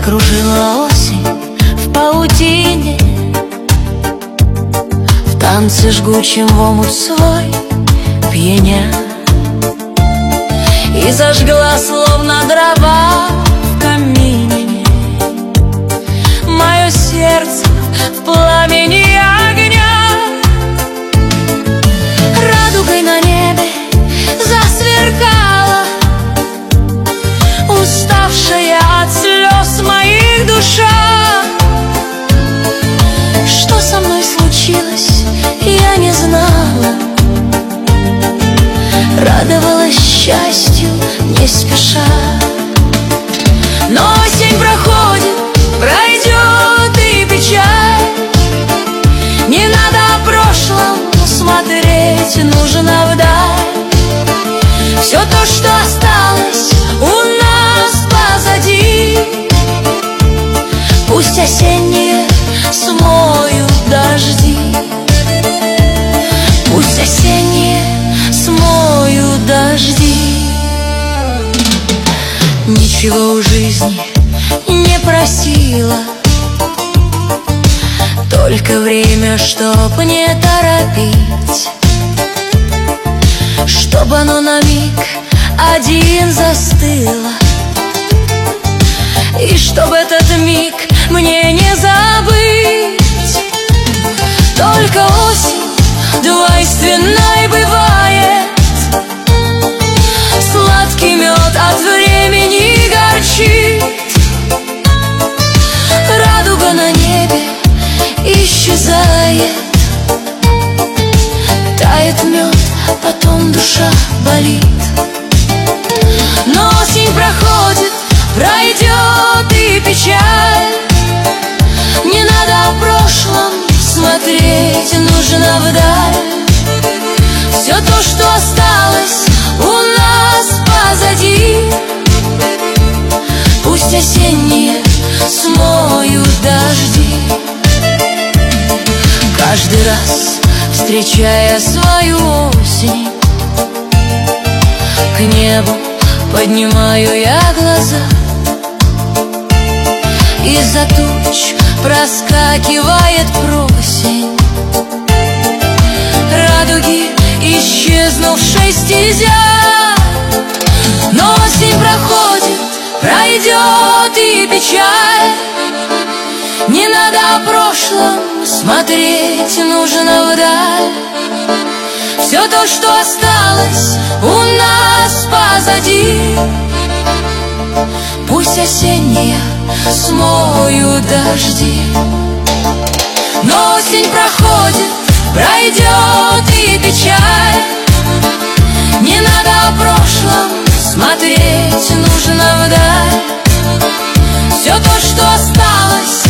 Закружила осень в паутине, в танце жгучем в омут свой пьяня, и зажгла, словно дрова в камине, мое сердце в пламени огня. Радугой на небе засверкала уставшая от слез моих душа. Что со мной случилось, я не знала, радовалась счастью не спеша. Но осень проходит, пройдет и печаль. Не надо о прошлом смотреть, нужно вдаль. Все то, что осталось у нас позади, пусть осенние смоют дожди. Пусть осенние смоют дожди. Ничего у жизни не просила, только время, чтоб не торопить, чтобы оно на миг один застыло, и чтобы этот миг мне не забыть. Только осень двойственной бывает, сладкий мед от времени горчит. Радуга на небе исчезает, тает мед, потом душа болит. Но осень проходит, пройдет и печаль. Не надо о прошлом смотреть, нужно вдаль. Все то, что осталось у нас позади, пусть осенние смоют дожди. Каждый раз, встречая свою осень, к небу поднимаю я глаза. Из-за туч проскакивает просень, радуги исчезнувшей стезя. Но осень проходит, пройдет и печаль. Не надо о прошлом смотреть, нужно вдаль. Все то, что осталось у нас позади, пусть осенние смоют дожди. Но осень проходит, пройдет и печаль. Не надо о прошлом смотреть, нужно вдаль. Все то, что осталось